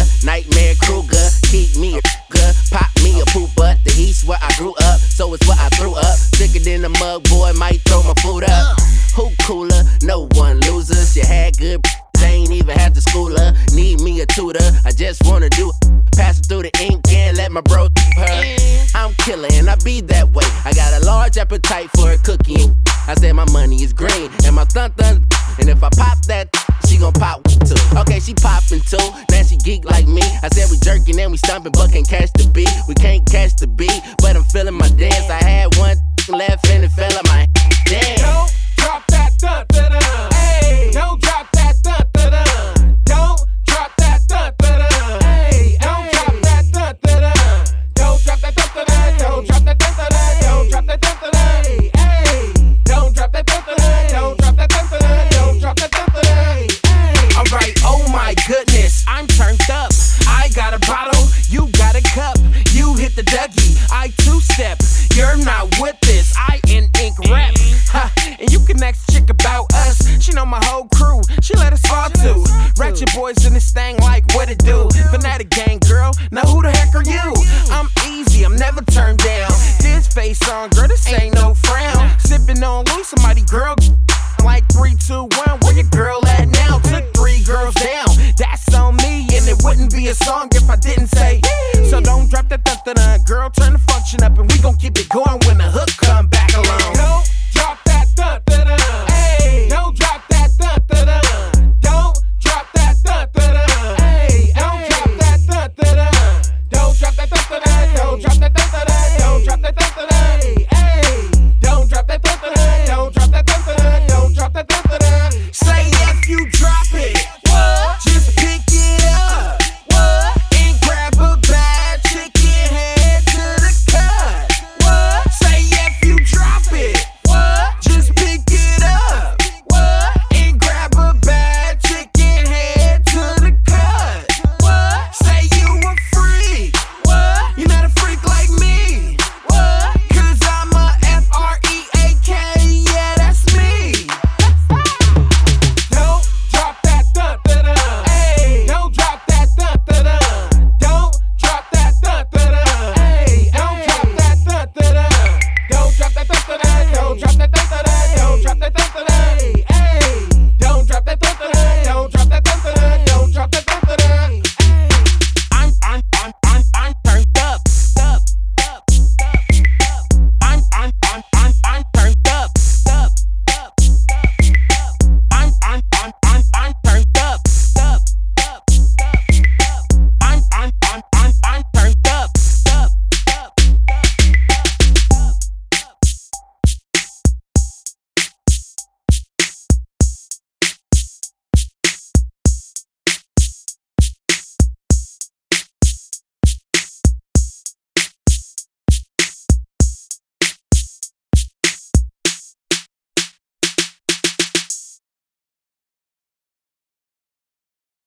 Nightmare Kruger, keep me a pop me a poop butt. The East where I grew up, so it's where I threw up. Sicker than a mug, boy, might throw my food up. Who cooler? No one loser. She had good, ain't even have to school her. Need me a tutor, I just wanna do pass it through the ink and let my bro her. I'm killer and I be that way. I got a large appetite for a cookie. I said my money is green and my thun. And if I pop that, she gon' pop too. Okay, she poppin' too. Now she geek like me. I said we jerkin' and we stompin', but can't catch the beat. We can't catch the beat, but I'm feelin' my dance. I had one left and it fell on my damn. Don't drop that dun dun dun. Hey, don't drop that dun dun dun. Don't drop that dun dun dun. Hey, don't drop that dun dun dun. Don't drop that dun dun dun. Don't drop that dun dun dun. Don't drop that dun dun dun. Hey, don't drop that dun dun dun. Don't drop that dun dun dun. Don't drop that dun dun dun. Alright, oh my goodness, I'm turned up. I got a bottle, you got a cup. You hit the Dougie, I two-step. You're not with this, I in ink rap. Ha, and you can ask chick about us. She know my whole crew, she let us fall too. Ratchet boys in this thing like what it do. Fanatic gang girl, now who the heck are you? I'm easy, I'm never turned down. This face on, girl, this ain't no frown. Sipping on loose, somebody girl. Like 3, 2, 1, where your girl at now? Took 3 girls down, that's on me. And it wouldn't be a song if I didn't say. So don't drop that dun-dun-dun. Girl, turn the function up and we gon' keep it going when the hook come back along.